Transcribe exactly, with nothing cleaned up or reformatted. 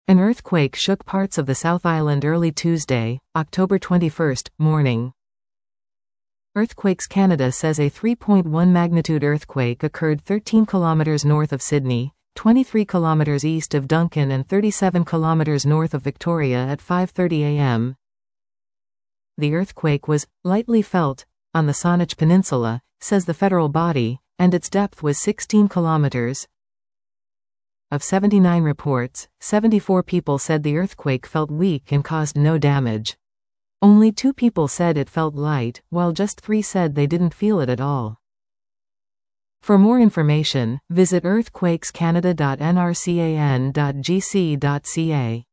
An earthquake shook parts of the South Island early Tuesday, October twenty-first, morning. Earthquakes Canada says a three point one magnitude earthquake occurred thirteen kilometers north of Sydney, twenty-three kilometers east of Duncan and thirty-seven kilometers north of Victoria at five thirty a m The earthquake was lightly felt on the Saanich Peninsula, says the federal body, and its depth was sixteen kilometers. Of seventy-nine reports, seventy-four people said the earthquake felt weak and caused no damage. Only two people said it felt light, while just three said they didn't feel it at all. For more information, visit earthquakes canada dot n r c a n dot g c dot c a.